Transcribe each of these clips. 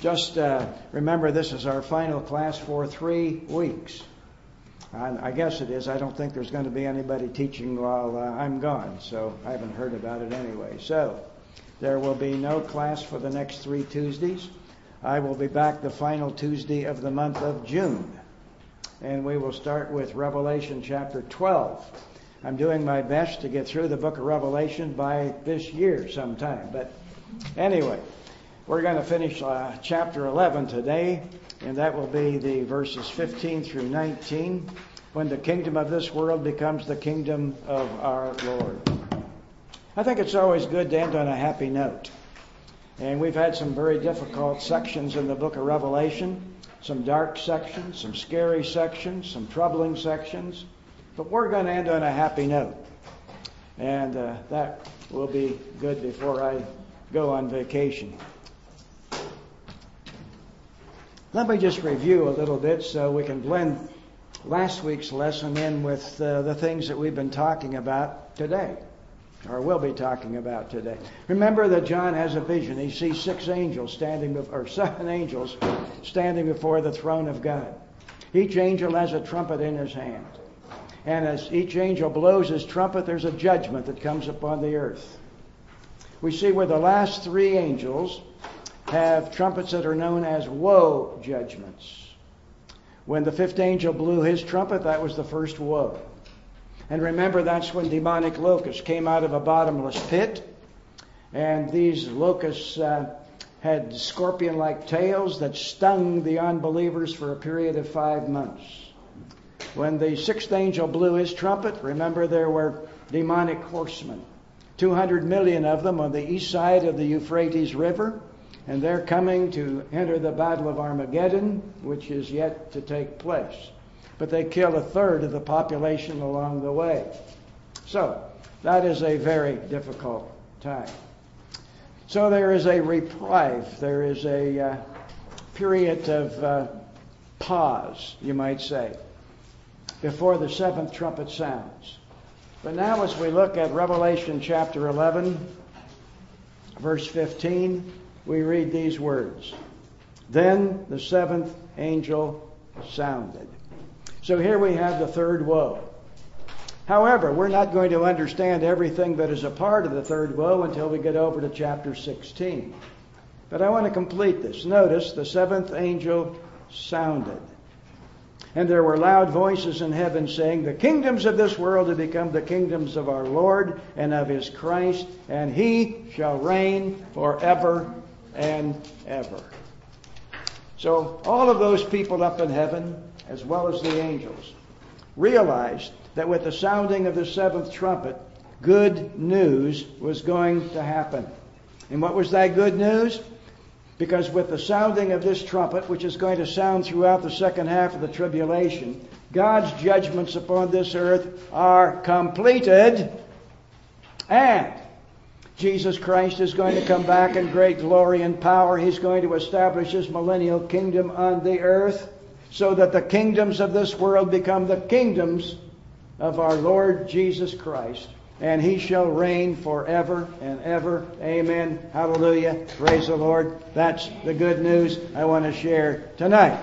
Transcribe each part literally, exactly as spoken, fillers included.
Just uh, remember, this is our final class for three weeks. I, I guess it is. I don't think there's going to be anybody teaching while uh, I'm gone, so I haven't heard about it anyway. So there will be no class for the next three Tuesdays. I will be back the final Tuesday of the month of June, and we will start with Revelation chapter twelve. I'm doing my best to get through the book of Revelation by this year sometime, but anyway, we're going to finish uh, chapter eleven today, and that will be the verses fifteen through nineteen, when the kingdom of this world becomes the kingdom of our Lord. I think it's always good to end on a happy note. And we've had some very difficult sections in the book of Revelation, some dark sections, some scary sections, some troubling sections, but we're going to end on a happy note. And uh, that will be good before I go on vacation. Let me just review a little bit so we can blend last week's lesson in with uh, the things that we've been talking about today, or will be talking about today. Remember that John has a vision. He sees six angels standing, or seven angels standing before the throne of God. Each angel has a trumpet in his hand. And as each angel blows his trumpet, there's a judgment that comes upon the earth. We see where the last three angels have trumpets that are known as woe judgments. When the fifth angel blew his trumpet, that was the first woe. And remember, that's when demonic locusts came out of a bottomless pit. And these locusts uh, had scorpion-like tails that stung the unbelievers for a period of five months. When the sixth angel blew his trumpet, remember there were demonic horsemen. two hundred million of them on the east side of the Euphrates River. And they're coming to enter the Battle of Armageddon, which is yet to take place. But they kill a third of the population along the way. So, that is a very difficult time. So there is a reprieve. There is a uh, period of uh, pause, you might say, before the seventh trumpet sounds. But now as we look at Revelation chapter eleven, verse fifteen, we read these words. Then the seventh angel sounded. So here we have the third woe. However, we're not going to understand everything that is a part of the third woe until we get over to chapter sixteen. But I want to complete this. Notice the seventh angel sounded. And there were loud voices in heaven saying, the kingdoms of this world have become the kingdoms of our Lord and of his Christ, and he shall reign forever and ever. So all of those people up in heaven, as well as the angels, realized that with the sounding of the seventh trumpet, good news was going to happen. And what was that good news? Because with the sounding of this trumpet, which is going to sound throughout the second half of the tribulation, God's judgments upon this earth are completed, and Jesus Christ is going to come back in great glory and power. He's going to establish his millennial kingdom on the earth, so that the kingdoms of this world become the kingdoms of our Lord Jesus Christ. And he shall reign forever and ever. Amen. Hallelujah. Praise the Lord. That's the good news I want to share tonight.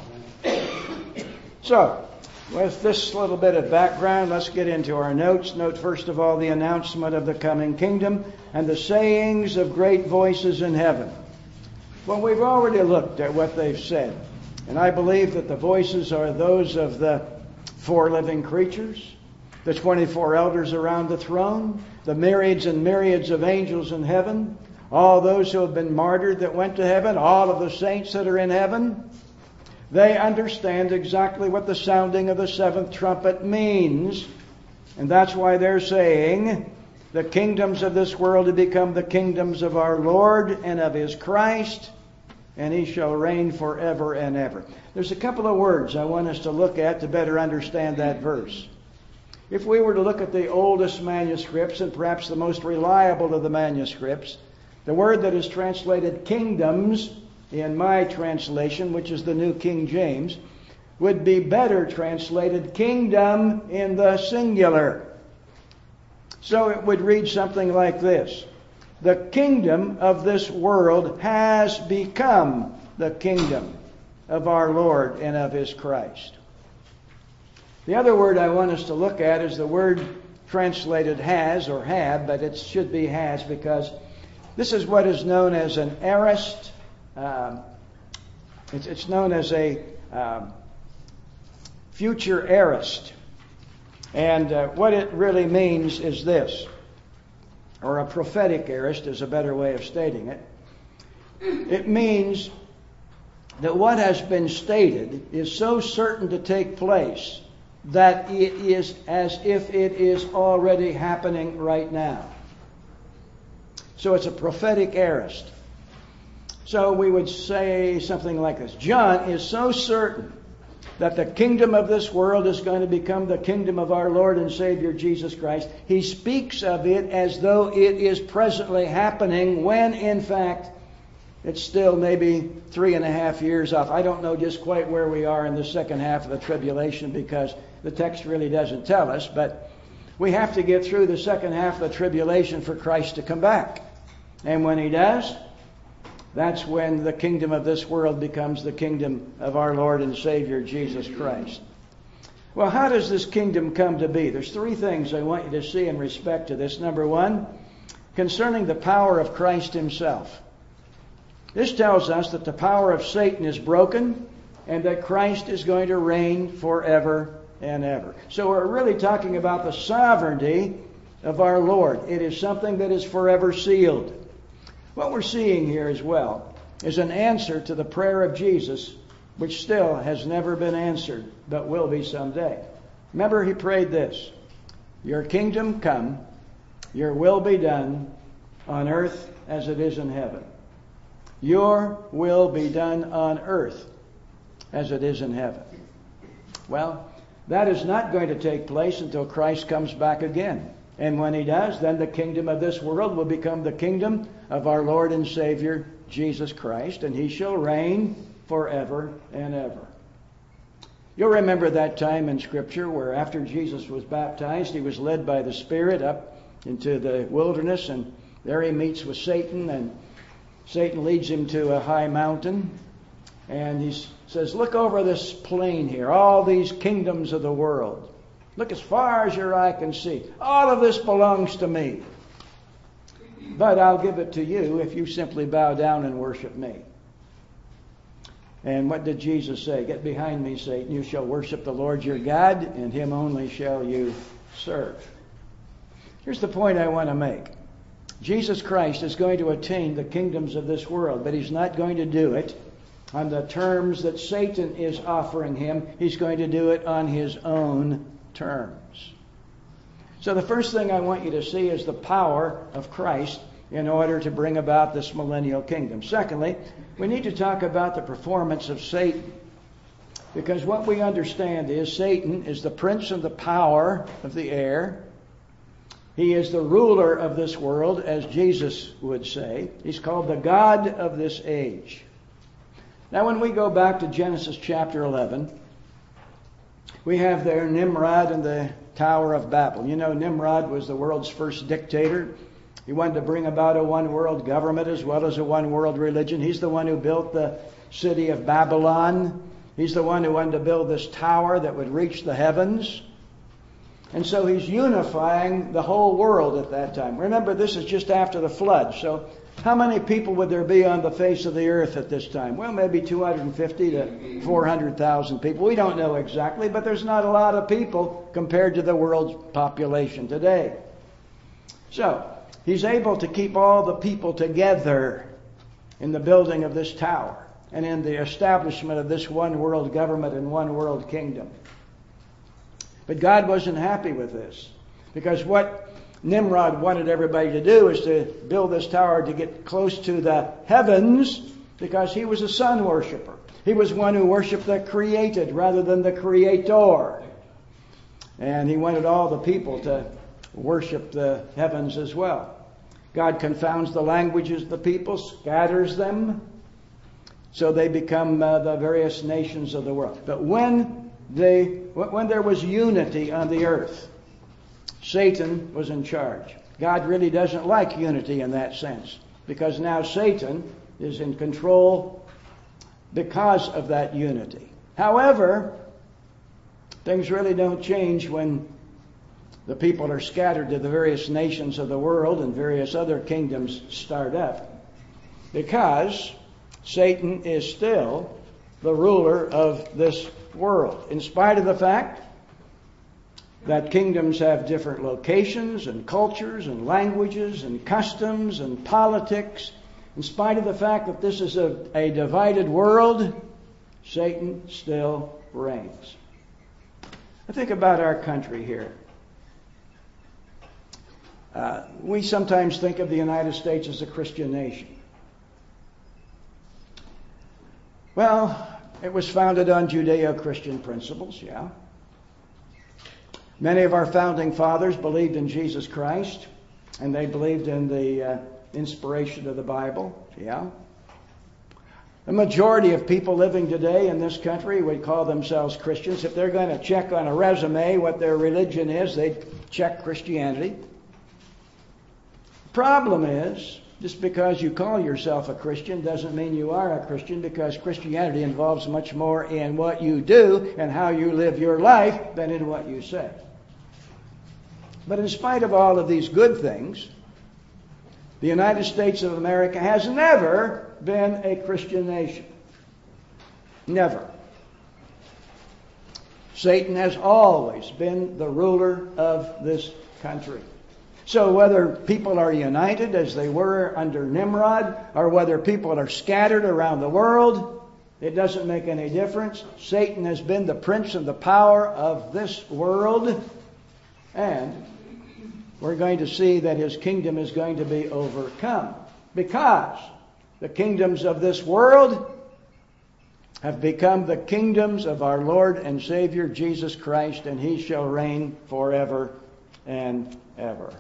So, with this little bit of background, let's get into our notes. Note first of all the announcement of the coming kingdom and the sayings of great voices in heaven. Well, we've already looked at what they've said. And I believe that the voices are those of the four living creatures, the twenty-four elders around the throne, the myriads and myriads of angels in heaven, all those who have been martyred that went to heaven, all of the saints that are in heaven. They understand exactly what the sounding of the seventh trumpet means. And that's why they're saying, the kingdoms of this world have become the kingdoms of our Lord and of his Christ, and he shall reign forever and ever. There's a couple of words I want us to look at to better understand that verse. If we were to look at the oldest manuscripts, and perhaps the most reliable of the manuscripts, the word that is translated kingdoms in my translation, which is the New King James, would be better translated kingdom in the singular. So it would read something like this. the kingdom of this world has become the kingdom of our Lord and of His Christ. The other word I want us to look at is the word translated has or have, but it should be has, because this is what is known as an aorist. Uh, it's, it's known as a uh, future aorist. And uh, what it really means is this, or a prophetic aorist is a better way of stating it. It means that what has been stated is so certain to take place that it is as if it is already happening right now. So it's a prophetic aorist. So we would say something like this. John is so certain that the kingdom of this world is going to become the kingdom of our Lord and Savior Jesus Christ. He speaks of it as though it is presently happening, when in fact it's still maybe three and a half years off. I don't know just quite where we are in the second half of the tribulation, because the text really doesn't tell us, but we have to get through the second half of the tribulation for Christ to come back. And when He does, that's when the kingdom of this world becomes the kingdom of our Lord and Savior Jesus Christ. Well, how does this kingdom come to be? There's three things I want you to see in respect to this. Number one, concerning the power of Christ Himself. This tells us that the power of Satan is broken and that Christ is going to reign forever and ever. So we're really talking about the sovereignty of our Lord. It is something that is forever sealed. What we're seeing here as well is an answer to the prayer of Jesus, which still has never been answered, but will be someday. Remember, He prayed this: Your kingdom come, Your will be done on earth as it is in heaven. Your will be done on earth as it is in heaven. Well, that is not going to take place until Christ comes back again. And when He does, then the kingdom of this world will become the kingdom of our Lord and Savior, Jesus Christ, and He shall reign forever and ever. You'll remember that time in Scripture where after Jesus was baptized, He was led by the Spirit up into the wilderness, and there He meets with Satan, and Satan leads Him to a high mountain, and He says, look over this plain here, all these kingdoms of the world. Look as far as your eye can see. All of this belongs to me. But I'll give it to you if you simply bow down and worship me. And what did Jesus say? Get behind me, Satan. You shall worship the Lord your God, and Him only shall you serve. Here's the point I want to make. Jesus Christ is going to attain the kingdoms of this world, but He's not going to do it on the terms that Satan is offering Him. He's going to do it on His own terms. So the first thing I want you to see is the power of Christ in order to bring about this millennial kingdom. Secondly, we need to talk about the performance of Satan, because what we understand is Satan is the prince of the power of the air. He is the ruler of this world, as Jesus would say. He's called the God of this age. Now, when we go back to Genesis chapter eleven, we have there Nimrod and the Tower of Babel. You know, Nimrod was the world's first dictator. He wanted to bring about a one-world government as well as a one-world religion. He's the one who built the city of Babylon. He's the one who wanted to build this tower that would reach the heavens. And so he's unifying the whole world at that time. Remember, this is just after the flood. So how many people would there be on the face of the earth at this time? Well, maybe two hundred fifty to four hundred thousand people. We don't know exactly, but there's not a lot of people compared to the world's population today. So he's able to keep all the people together in the building of this tower and in the establishment of this one world government and one world kingdom. But God wasn't happy with this, because what Nimrod wanted everybody to do is to build this tower to get close to the heavens, because he was a sun worshiper. He was one who worshipped the created rather than the creator. And he wanted all the people to worship the heavens as well. God confounds the languages of the people, scatters them, so they become uh, the various nations of the world. But when they, when there was unity on the earth, Satan was in charge. God really doesn't like unity in that sense, because now Satan is in control because of that unity. However, things really don't change when the people are scattered to the various nations of the world and various other kingdoms start up, because Satan is still the ruler of this world, in spite of the fact that kingdoms have different locations and cultures and languages and customs and politics. In spite of the fact that this is a, a divided world, Satan still reigns. I think about our country here. Uh, we sometimes think of the United States as a Christian nation. Well, it was founded on Judeo-Christian principles, yeah. Many of our founding fathers believed in Jesus Christ, and they believed in the uh, inspiration of the Bible, yeah. The majority of people living today in this country would call themselves Christians. If they're going to check on a resume what their religion is, they'd check Christianity. The problem is, just because you call yourself a Christian doesn't mean you are a Christian, because Christianity involves much more in what you do and how you live your life than in what you say. But in spite of all of these good things, the United States of America has never been a Christian nation. Never. Satan has always been the ruler of this country. So whether people are united as they were under Nimrod, or whether people are scattered around the world, it doesn't make any difference. Satan has been the prince of the power of this world, and we're going to see that his kingdom is going to be overcome, because the kingdoms of this world have become the kingdoms of our Lord and Savior Jesus Christ, and he shall reign forever and ever.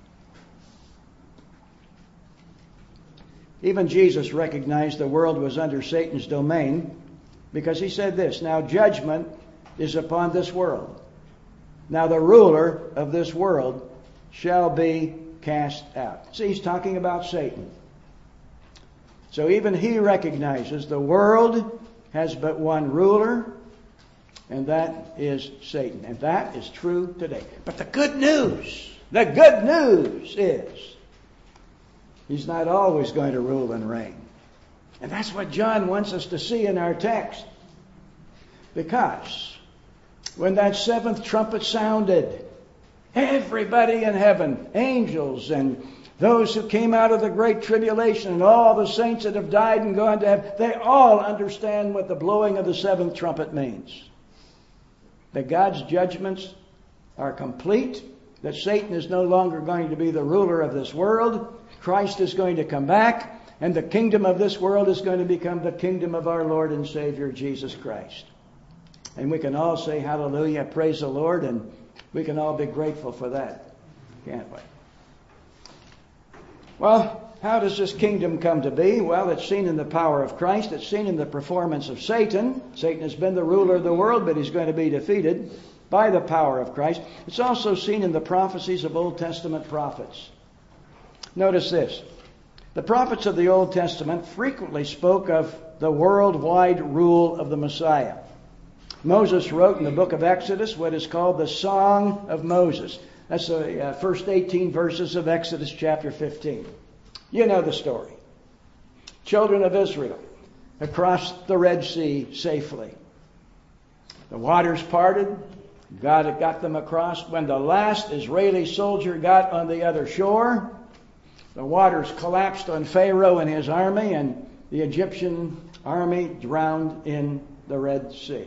Even Jesus recognized the world was under Satan's domain, because he said this, "Now judgment is upon this world. Now the ruler of this world shall be cast out." See, he's talking about Satan. So even he recognizes the world has but one ruler, and that is Satan. And that is true today. But the good news, the good news is, he's not always going to rule and reign. And that's what John wants us to see in our text. Because when that seventh trumpet sounded, everybody in heaven, angels and those who came out of the great tribulation and all the saints that have died and gone to heaven, they all understand what the blowing of the seventh trumpet means. That God's judgments are complete, that Satan is no longer going to be the ruler of this world, Christ is going to come back, and the kingdom of this world is going to become the kingdom of our Lord and Savior Jesus Christ. And we can all say hallelujah, praise the Lord, and we can all be grateful for that, can't we? Well, how does this kingdom come to be? Well, it's seen in the power of Christ. It's seen in the performance of Satan. Satan has been the ruler of the world, but he's going to be defeated by the power of Christ. It's also seen in the prophecies of Old Testament prophets. Notice this. The prophets of the Old Testament frequently spoke of the worldwide rule of the Messiah. Moses wrote in the book of Exodus what is called the Song of Moses. That's the uh, first eighteen verses of Exodus chapter fifteen. You know the story. Children of Israel have crossed the Red Sea safely. The waters parted. God had got them across. When the last Israeli soldier got on the other shore, the waters collapsed on Pharaoh and his army, and the Egyptian army drowned in the Red Sea.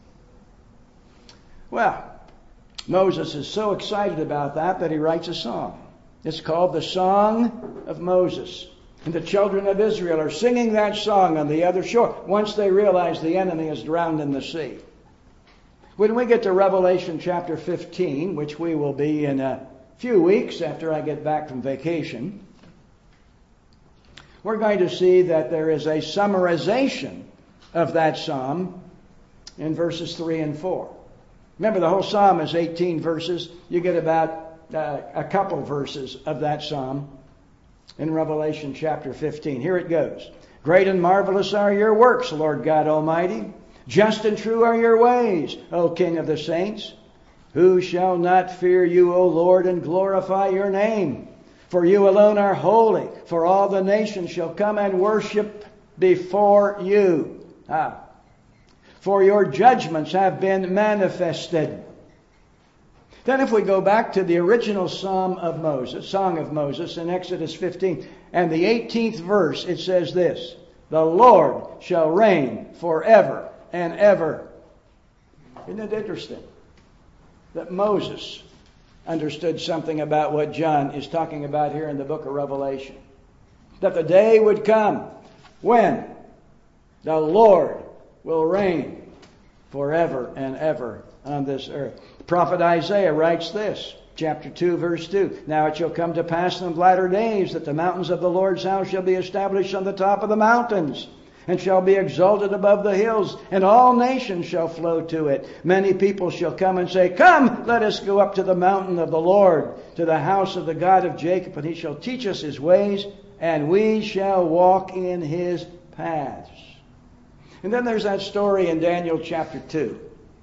Well, Moses is so excited about that that he writes a song. It's called the Song of Moses. And the children of Israel are singing that song on the other shore once they realize the enemy is drowned in the sea. When we get to Revelation chapter fifteen, which we will be in a few weeks after I get back from vacation, we're going to see that there is a summarization of that psalm in verses three and four. Remember, the whole psalm is eighteen verses. You get about uh, a couple verses of that psalm in Revelation chapter fifteen. Here it goes. Great and marvelous are your works, Lord God Almighty. Just and true are your ways, O King of the saints. Who shall not fear you, O Lord, and glorify your name? For you alone are holy, for all the nations shall come and worship before you. Ah. For your judgments have been manifested. Then if we go back to the original Psalm of Moses, Song of Moses in Exodus fifteen, and the eighteenth verse, it says this, the Lord shall reign forever and ever. Isn't it interesting that Moses understood something about what John is talking about here in the book of Revelation? That the day would come when the Lord will reign forever and ever on this earth. The prophet Isaiah writes this, chapter two, verse two. Now it shall come to pass in the latter days that the mountains of the Lord's house shall be established on the top of the mountains, and shall be exalted above the hills, and all nations shall flow to it. Many people shall come and say, come, let us go up to the mountain of the Lord, to the house of the God of Jacob, and he shall teach us his ways, and we shall walk in his paths. And then there's that story in Daniel chapter two.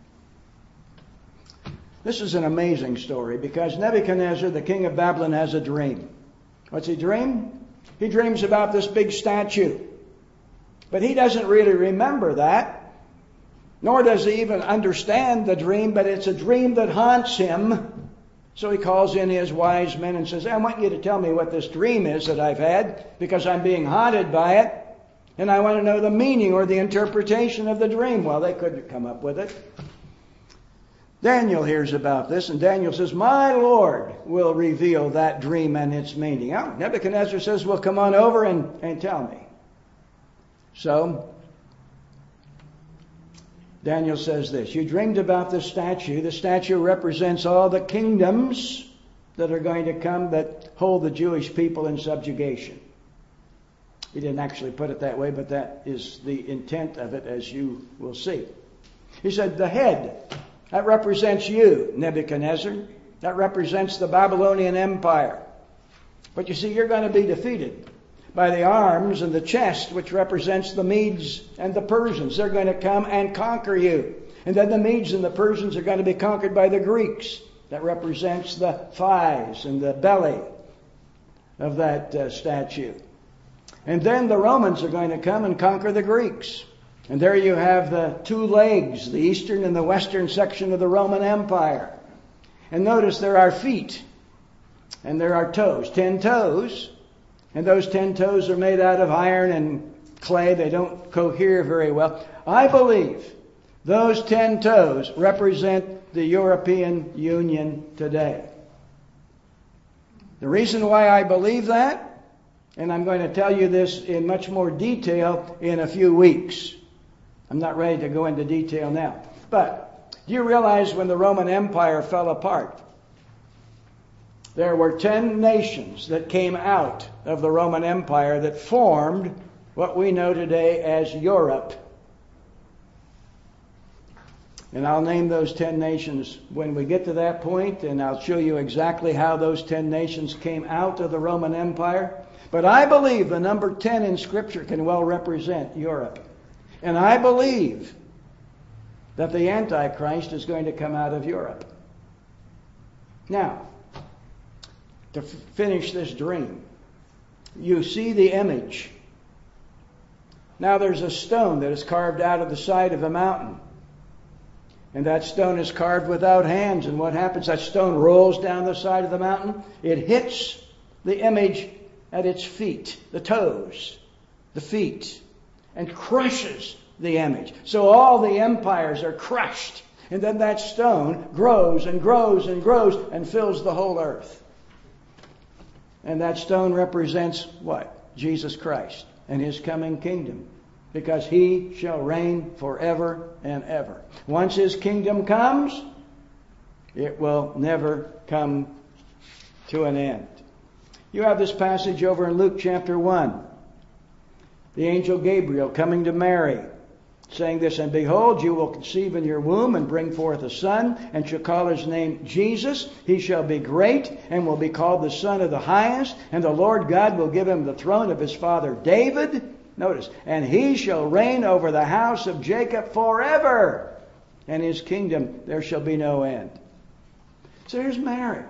This is an amazing story because Nebuchadnezzar, the king of Babylon, has a dream. What's he dream? He dreams about this big statue. But he doesn't really remember that, nor does he even understand the dream, but it's a dream that haunts him. So he calls in his wise men and says, I want you to tell me what this dream is that I've had, because I'm being haunted by it, and I want to know the meaning or the interpretation of the dream. Well, they couldn't come up with it. Daniel hears about this, and Daniel says, my Lord will reveal that dream and its meaning. Oh, Nebuchadnezzar says, well, come on over and, and tell me. So, Daniel says this, you dreamed about the statue. The statue represents all the kingdoms that are going to come that hold the Jewish people in subjugation. He didn't actually put it that way, but that is the intent of it, as you will see. He said, the head, that represents you, Nebuchadnezzar. That represents the Babylonian Empire. But you see, you're going to be defeated by the arms and the chest, which represents the Medes and the Persians. They're going to come and conquer you. And then the Medes and the Persians are going to be conquered by the Greeks. That represents the thighs and the belly of that uh, statue. And then the Romans are going to come and conquer the Greeks. And there you have the two legs, the eastern and the western section of the Roman Empire. And notice there are feet and there are toes, ten toes. And those ten toes are made out of iron and clay. They don't cohere very well. I believe those ten toes represent the European Union today. The reason why I believe that, and I'm going to tell you this in much more detail in a few weeks. I'm not ready to go into detail now. But do you realize when the Roman Empire fell apart, there were ten nations that came out of the Roman Empire that formed what we know today as Europe. And I'll name those ten nations when we get to that point, and I'll show you exactly how those ten nations came out of the Roman Empire. But I believe the number ten in Scripture can well represent Europe. And I believe that the Antichrist is going to come out of Europe. Now, to f- finish this dream, you see the image. Now there's a stone that is carved out of the side of a mountain. And that stone is carved without hands. And what happens? That stone rolls down the side of the mountain. It hits the image at its feet, the toes, the feet, and crushes the image. So all the empires are crushed. And then that stone grows and grows and grows and fills the whole earth. And that stone represents what? Jesus Christ and his coming kingdom. Because he shall reign forever and ever. Once his kingdom comes, it will never come to an end. You have this passage over in Luke chapter one. The angel Gabriel coming to Mary saying this, and behold, you will conceive in your womb and bring forth a son, and shall call his name Jesus. He shall be great, and will be called the Son of the Highest, and the Lord God will give him the throne of his father David. Notice, and he shall reign over the house of Jacob forever, and his kingdom there shall be no end. So here's Mary.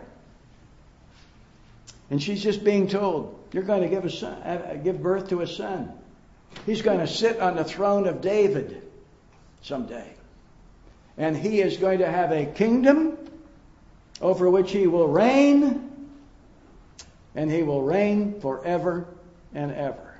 And she's just being told, you're going to give a son, uh, give birth to a son. He's going to sit on the throne of David someday. And he is going to have a kingdom over which he will reign. And he will reign forever and ever.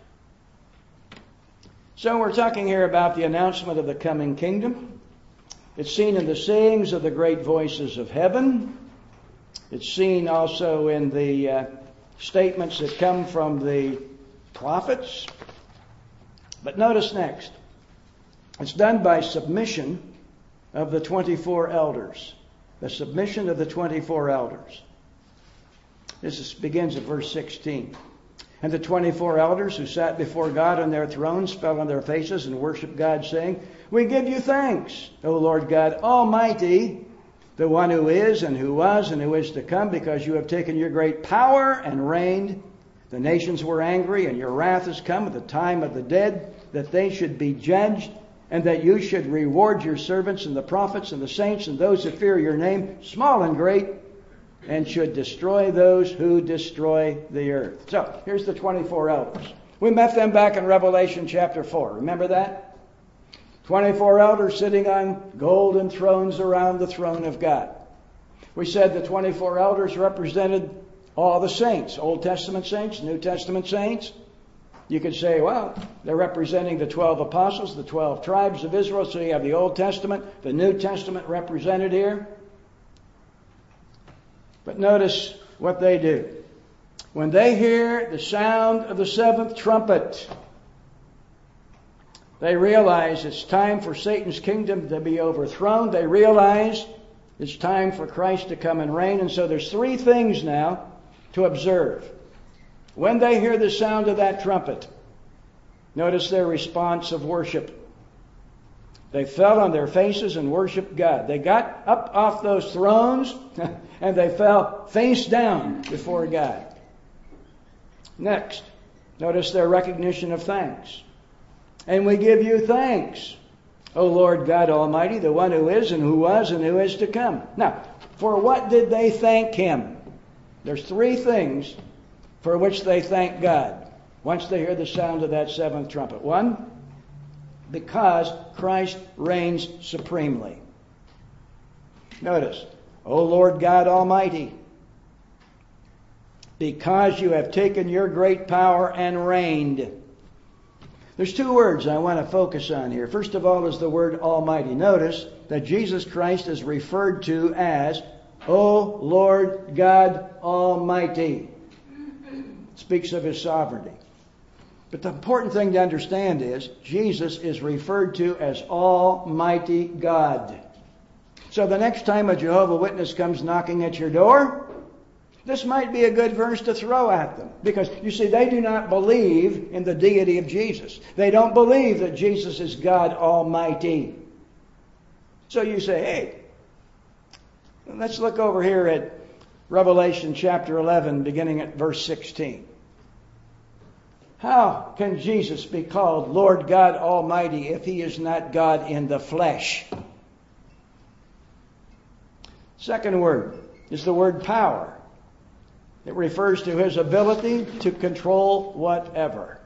So we're talking here about the announcement of the coming kingdom. It's seen in the sayings of the great voices of heaven. It's seen also in the uh, statements that come from the prophets. But notice next, it's done by submission of the twenty-four elders. The submission of the twenty-four elders. This is, begins at verse sixteen. And the twenty-four elders who sat before God on their thrones fell on their faces and worshiped God, saying, we give you thanks, O Lord God Almighty, the one who is and who was and who is to come, because you have taken your great power and reigned. The nations were angry, and your wrath has come at the time of the dead, that they should be judged, and that you should reward your servants and the prophets and the saints and those who fear your name, small and great, and should destroy those who destroy the earth. So, here's the twenty-four elders. We met them back in Revelation chapter four. Remember that? twenty-four elders sitting on golden thrones around the throne of God. We said the twenty-four elders represented all the saints, Old Testament saints, New Testament saints. You could say, well, they're representing the twelve apostles, the twelve tribes of Israel. So you have the Old Testament, the New Testament represented here. But notice what they do. When they hear the sound of the seventh trumpet, they realize it's time for Satan's kingdom to be overthrown. They realize it's time for Christ to come and reign. And so there's three things now to observe. When they hear the sound of that trumpet, notice their response of worship. They fell on their faces and worshiped God. They got up off those thrones and they fell face down before God. Next, notice their recognition of thanks. And we give you thanks, O Lord God Almighty, the one who is and who was and who is to come. Now, for what did they thank Him? There's three things for which they thank God once they hear the sound of that seventh trumpet. One, because Christ reigns supremely. Notice, O Lord God Almighty, because you have taken your great power and reigned. There's two words I want to focus on here. First of all is the word Almighty. Notice that Jesus Christ is referred to as, O Lord God Almighty. It speaks of His sovereignty. But the important thing to understand is Jesus is referred to as Almighty God. So the next time a Jehovah's Witness comes knocking at your door, this might be a good verse to throw at them. Because, you see, they do not believe in the deity of Jesus. They don't believe that Jesus is God Almighty. So you say, hey, let's look over here at Revelation chapter eleven, beginning at verse sixteen. How can Jesus be called Lord God Almighty if He is not God in the flesh? Second word is the word power. It refers to His ability to control whatever.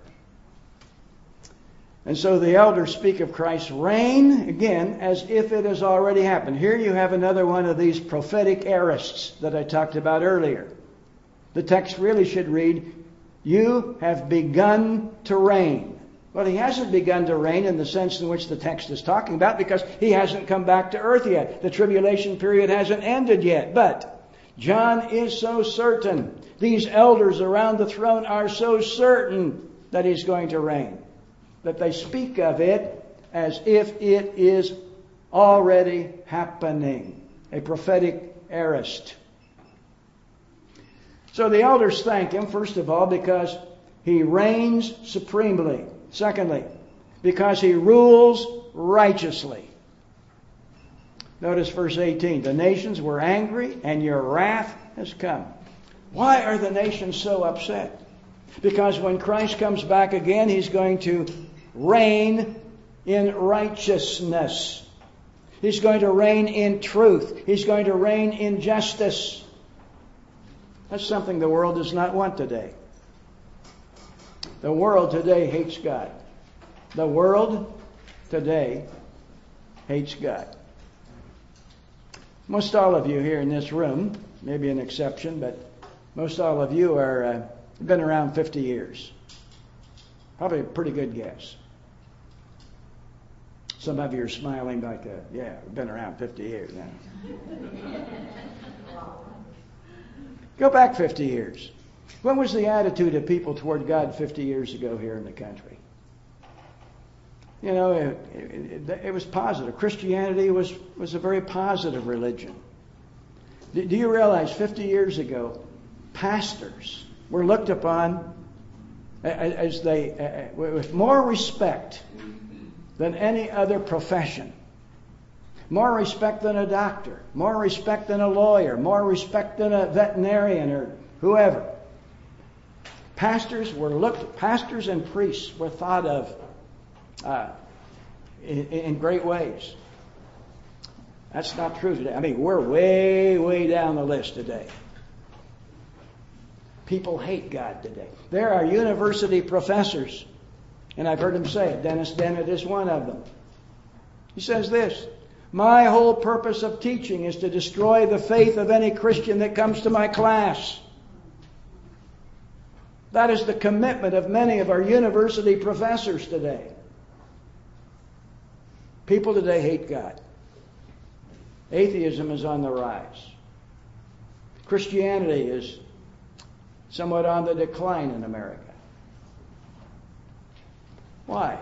And so the elders speak of Christ's reign, again, as if it has already happened. Here you have another one of these prophetic aorists that I talked about earlier. The text really should read, you have begun to reign. Well, He hasn't begun to reign in the sense in which the text is talking about, because He hasn't come back to earth yet. The tribulation period hasn't ended yet. But John is so certain. These elders around the throne are so certain that He's going to reign, that they speak of it as if it is already happening. A prophetic aorist. So the elders thank Him, first of all, because He reigns supremely. Secondly, because he rules righteously. Notice verse eighteen. The nations were angry, and your wrath has come. Why are the nations so upset? Because when Christ comes back again, he's going to reign in righteousness. He's going to reign in truth. He's going to reign in justice. That's something the world does not want today. The world today hates God. The world today hates God. Most all of you here in this room, maybe an exception, but most all of you are uh, been around fifty years. Probably a pretty good guess. Some of you are smiling like, a, yeah, we've been around fifty years now. Go back fifty years. What was the attitude of people toward God fifty years ago here in the country? You know, it, it, it was positive. Christianity was, was a very positive religion. Do, do you realize fifty years ago, pastors were looked upon as they, with more respect than any other profession. More respect than a doctor. More respect than a lawyer. More respect than a veterinarian or whoever. Pastors were looked, pastors and priests were thought of uh, in, in great ways. That's not true today. I mean, we're way, way down the list today. People hate God today. There are university professors, and I've heard him say it. Dennis Dennett is one of them. He says this: my whole purpose of teaching is to destroy the faith of any Christian that comes to my class. That is the commitment of many of our university professors today. People today hate God. Atheism is on the rise. Christianity is somewhat on the decline in America. Why?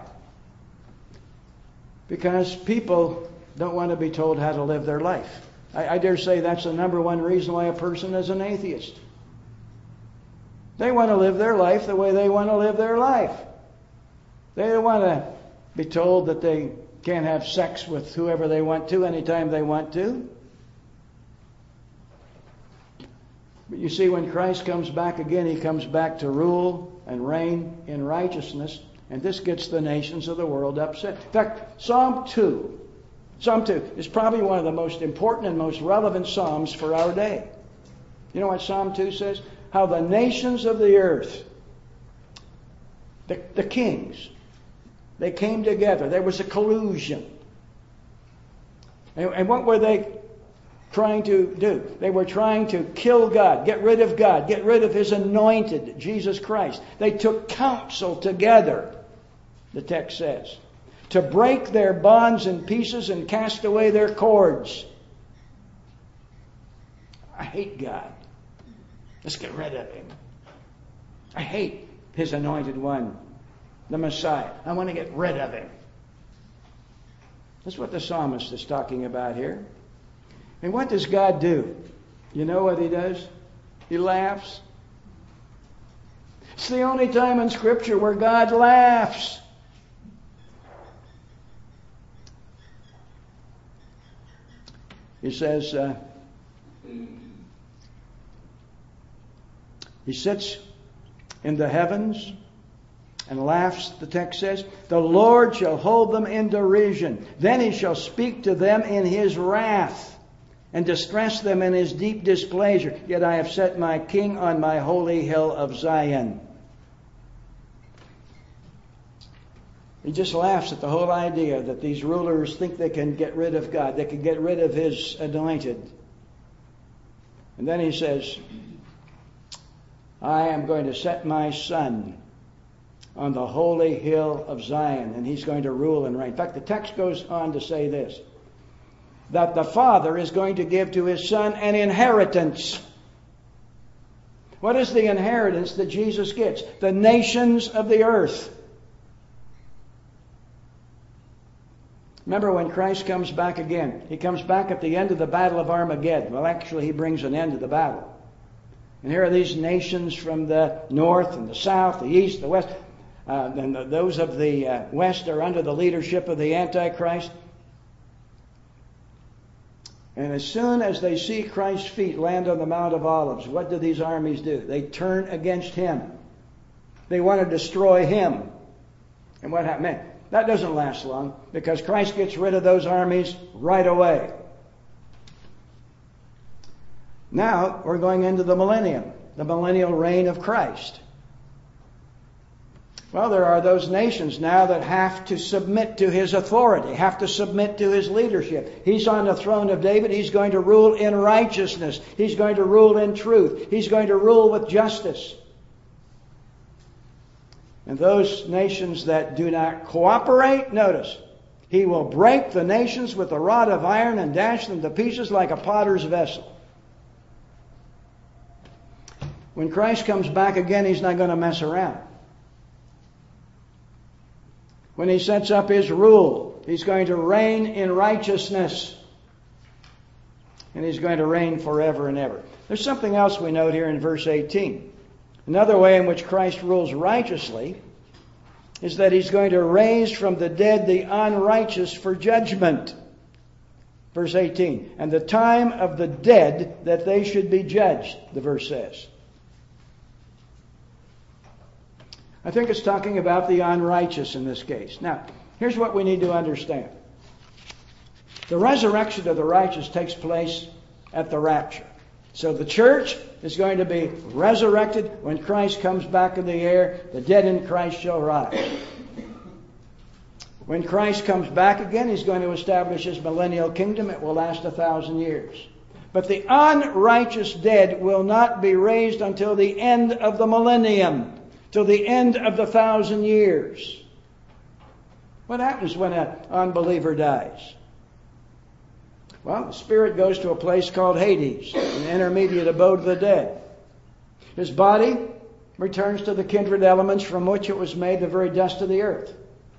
Because people don't want to be told how to live their life. I, I dare say that's the number one reason why a person is an atheist. They want to live their life the way they want to live their life. They don't want to be told that they can't have sex with whoever they want to anytime they want to. But you see, when Christ comes back again, he comes back to rule and reign in righteousness. And this gets the nations of the world upset. In fact, Psalm two, Psalm two is probably one of the most important and most relevant Psalms for our day. You know what Psalm two says? How the nations of the earth, the, the kings, they came together. There was a collusion. And, and what were they trying to do? They were trying to kill God, get rid of God, get rid of His anointed, Jesus Christ. They took counsel together, the text says, to break their bonds in pieces and cast away their cords. I hate God. Let's get rid of Him. I hate His anointed one, the Messiah. I want to get rid of Him. That's what the psalmist is talking about here. And what does God do? You know what He does? He laughs. It's the only time in Scripture where God laughs. He says, uh, He sits in the heavens and laughs, the text says. The Lord shall hold them in derision. Then He shall speak to them in His wrath and distress them in His deep displeasure. Yet I have set my King on my holy hill of Zion. He just laughs at the whole idea that these rulers think they can get rid of God. They can get rid of His anointed. And then He says, I am going to set my Son on the holy hill of Zion, and He's going to rule and reign. In fact, the text goes on to say this, that the Father is going to give to His Son an inheritance. What is the inheritance that Jesus gets? The nations of the earth. Remember, when Christ comes back again, He comes back at the end of the Battle of Armageddon. Well, actually, He brings an end to the battle. And here are these nations from the north and the south, the east, the west. Uh, and the, those of the uh, West are under the leadership of the Antichrist. And as soon as they see Christ's feet land on the Mount of Olives, what do these armies do? They turn against him. They want to destroy him. And what happened? That doesn't last long, because Christ gets rid of those armies right away. Now we're going into the millennium, the millennial reign of Christ. Well, there are those nations now that have to submit to his authority, have to submit to his leadership. He's on the throne of David. He's going to rule in righteousness. He's going to rule in truth. He's going to rule with justice. And those nations that do not cooperate, notice, he will break the nations with a rod of iron and dash them to pieces like a potter's vessel. When Christ comes back again, he's not going to mess around. When he sets up his rule, he's going to reign in righteousness. And he's going to reign forever and ever. There's something else we note here in verse eighteen. Another way in which Christ rules righteously is that he's going to raise from the dead the unrighteous for judgment. Verse eighteen. And the time of the dead that they should be judged, the verse says. I think it's talking about the unrighteous in this case. Now, here's what we need to understand. The resurrection of the righteous takes place at the rapture. So the church is going to be resurrected when Christ comes back in the air. The dead in Christ shall rise. When Christ comes back again, he's going to establish his millennial kingdom. It will last a thousand years. But the unrighteous dead will not be raised until the end of the millennium. Till the end of the thousand years. What happens when an unbeliever dies? Well, the spirit goes to a place called Hades, an intermediate abode of the dead. His body returns to the kindred elements from which it was made, the very dust of the earth.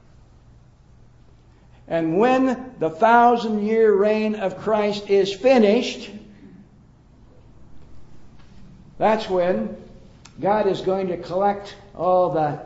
And when the thousand year reign of Christ is finished, that's when God is going to collect all the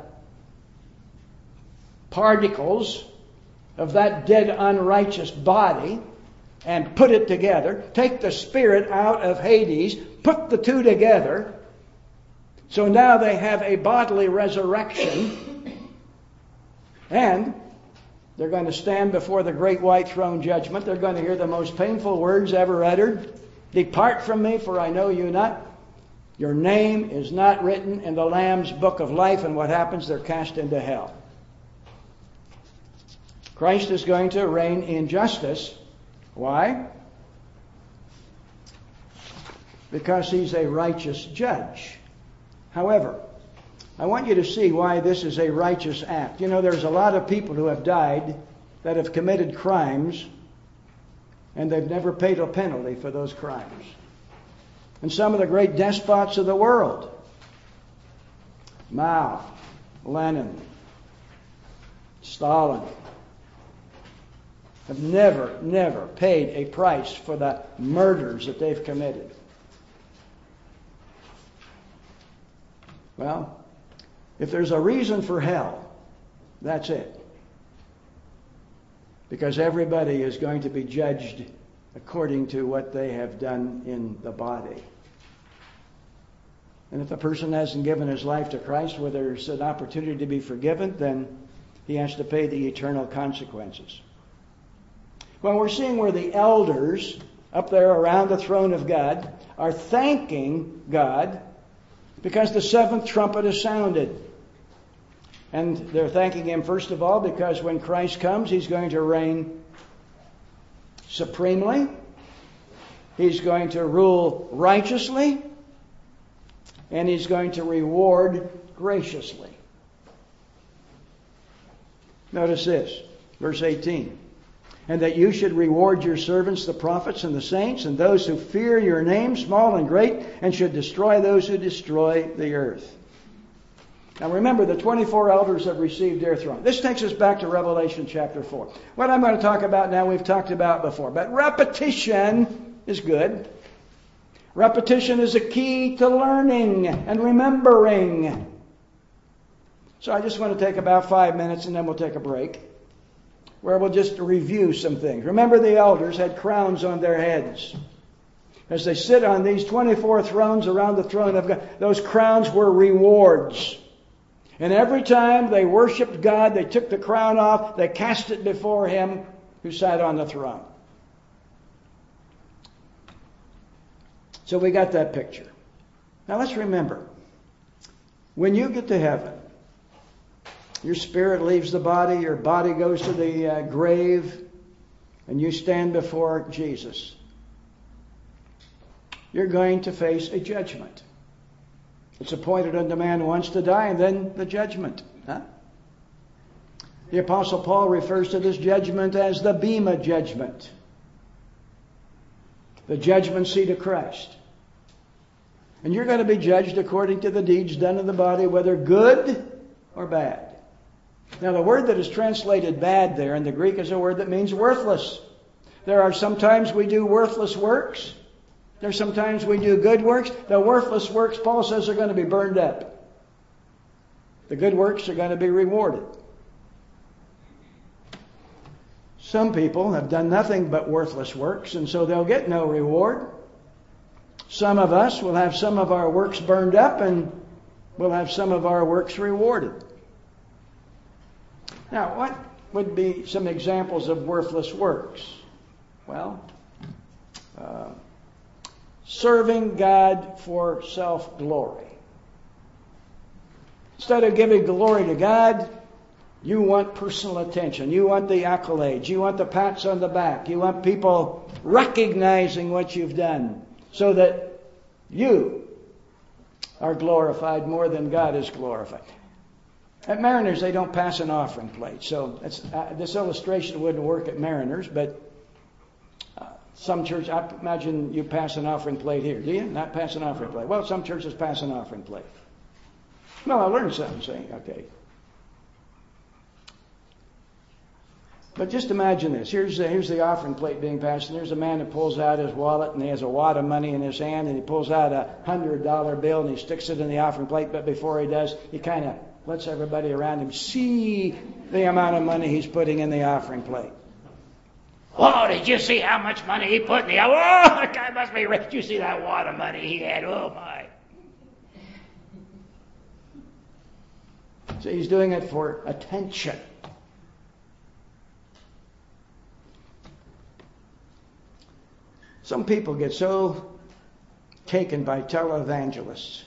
particles of that dead unrighteous body and put it together. Take the spirit out of Hades, put the two together. So now they have a bodily resurrection. And they're going to stand before the great white throne judgment. They're going to hear the most painful words ever uttered. Depart from me, for I know you not. Your name is not written in the Lamb's book of life. And what happens? They're cast into hell. Christ is going to reign in justice. Why? Because he's a righteous judge. However, I want you to see why this is a righteous act. You know, there's a lot of people who have died that have committed crimes, and they've never paid a penalty for those crimes. And some of the great despots of the world, Mao, Lenin, Stalin, have never, never paid a price for the murders that they've committed. Well, if there's a reason for hell, that's it. Because everybody is going to be judged according to what they have done in the body. And if a person hasn't given his life to Christ, where there's an opportunity to be forgiven, then he has to pay the eternal consequences. Well, we're seeing where the elders up there around the throne of God are thanking God because the seventh trumpet is sounded. And they're thanking him, first of all, because when Christ comes, he's going to reign supremely. He's going to rule righteously. And he's going to reward graciously. Notice this, verse eighteen. And that you should reward your servants, the prophets and the saints, and those who fear your name, small and great, and should destroy those who destroy the earth. Now remember, the twenty-four elders have received their throne. This takes us back to Revelation chapter four. What I'm going to talk about now, we've talked about before. But repetition is good. Repetition is a key to learning and remembering. So I just want to take about five minutes and then we'll take a break, where we'll just review some things. Remember, the elders had crowns on their heads. As they sit on these twenty-four thrones around the throne of God, those crowns were rewards. And every time they worshiped God, they took the crown off, they cast it before Him who sat on the throne. So we got that picture. Now let's remember, when you get to heaven, your spirit leaves the body, your body goes to the uh, grave, and you stand before Jesus. You're going to face a judgment. It's appointed unto man once to die, and then the judgment. Huh? The Apostle Paul refers to this judgment as the Bema judgment. The judgment seat of Christ. And you're going to be judged according to the deeds done in the body, whether good or bad. Now, the word that is translated bad there in the Greek is a word that means worthless. There are sometimes we do worthless works. There's sometimes we do good works. The worthless works, Paul says, are going to be burned up. The good works are going to be rewarded. Some people have done nothing but worthless works, and so they'll get no reward. Some of us will have some of our works burned up, and we'll have some of our works rewarded. Now, what would be some examples of worthless works? Well, uh, serving God for self-glory. Instead of giving glory to God, you want personal attention. You want the accolades. You want the pats on the back. You want people recognizing what you've done so that you are glorified more than God is glorified. At Mariners, they don't pass an offering plate. So that's, uh, this illustration wouldn't work at Mariners, but uh, some church, I imagine you pass an offering plate here. Do you? Not pass an offering plate. Well, some churches pass an offering plate. Well, I learned something, see? Okay. But just imagine this. Here's the, here's the offering plate being passed, and there's a man that pulls out his wallet, and he has a wad of money in his hand, and he pulls out a hundred dollar bill, and he sticks it in the offering plate. But before he does, he kind of lets everybody around him see the amount of money he's putting in the offering plate. Oh, did you see how much money he put in the... Oh, that guy must be rich. Did you see that wad of money he had? Oh, my. So he's doing it for attention. Some people get so taken by televangelists.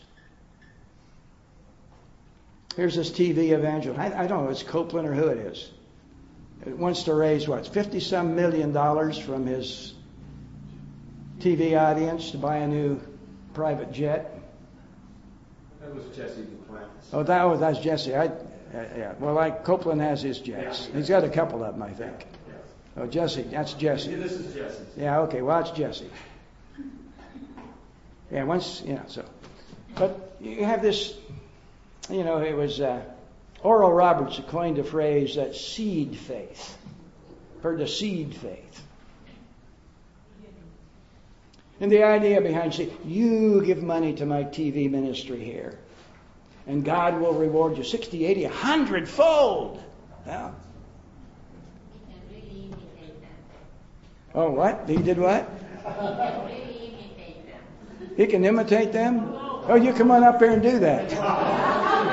Here's this T V evangelist. I, I don't know, it's Copeland or who it is. It wants to raise, what, fifty-some million dollars from his T V audience to buy a new private jet. That was Jesse Duplantis. Oh, that was, that's Jesse. I, uh, yeah. Well, like Copeland has his jets. Yeah. He's got a couple of them, I think. Yes. Oh, Jesse. That's Jesse. Yeah, this is Jesse. Yeah, okay. Well, it's Jesse. Yeah, once, you know, so. But you have this... You know, it was uh, Oral Roberts who coined the phrase that seed faith. Heard the seed faith. And the idea behind seed, you give money to my T V ministry here, and God will reward you sixty, eighty, a hundred fold. Yeah. Oh, what? He did what? He can imitate them? Oh, you come on up here and do that.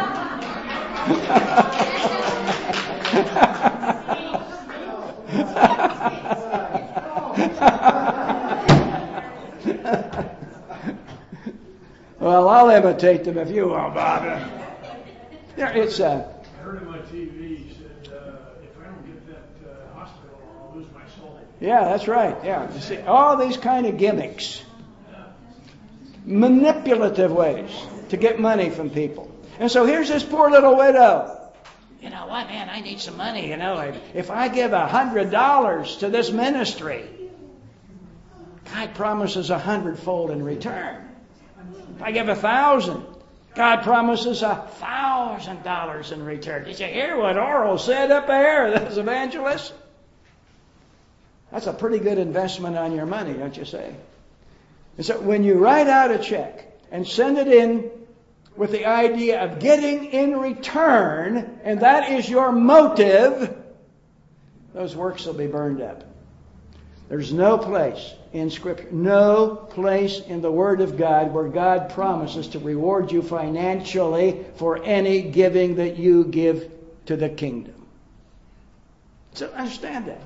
Well, I'll imitate them if you will, Bob. Yeah, it's uh, I heard on my T V, he said, uh, if I don't get that uh, hospital, I'll lose my soul. Yeah, that's right. Yeah, you see, all these kind of gimmicks, manipulative ways to get money from people. And so here's this poor little widow. You know what, man, I need some money. You know, if I give a hundred dollars to this ministry, God promises a hundredfold in return. If I give a thousand, God promises a thousand dollars in return. Did you hear what Oral said up there, this evangelist? That's a pretty good investment on your money, don't you say? And so when you write out a check and send it in with the idea of getting in return, and that is your motive, those works will be burned up. There's no place in Scripture, no place in the Word of God where God promises to reward you financially for any giving that you give to the kingdom. So understand that.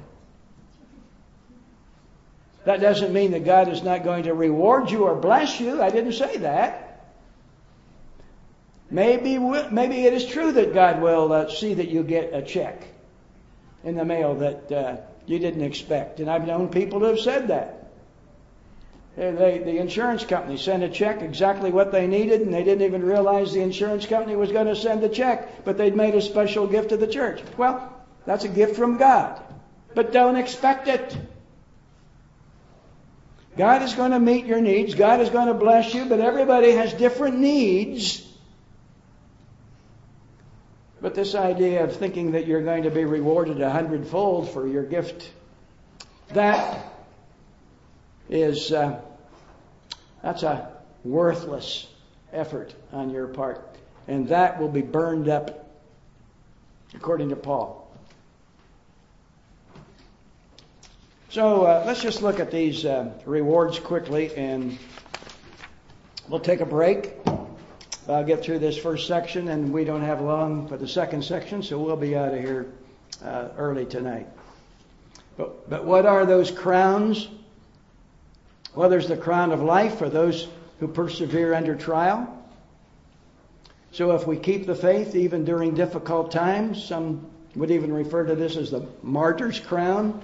That doesn't mean that God is not going to reward you or bless you. I didn't say that. Maybe, maybe it is true that God will uh, see that you get a check in the mail that uh, you didn't expect. And I've known people who have said that. They, they, the insurance company sent a check exactly what they needed, and they didn't even realize the insurance company was going to send the check, but they'd made a special gift to the church. Well, that's a gift from God. But don't expect it. God is going to meet your needs. God is going to bless you, but everybody has different needs. But this idea of thinking that you're going to be rewarded a hundredfold for your gift, that is, uh, that's a worthless effort on your part. And that will be burned up, according to Paul. So uh, let's just look at these uh, rewards quickly, and we'll take a break. I'll get through this first section, and we don't have long for the second section, so we'll be out of here uh, early tonight. But, but what are those crowns? Well, there's the crown of life for those who persevere under trial. So if we keep the faith even during difficult times, some would even refer to this as the martyr's crown,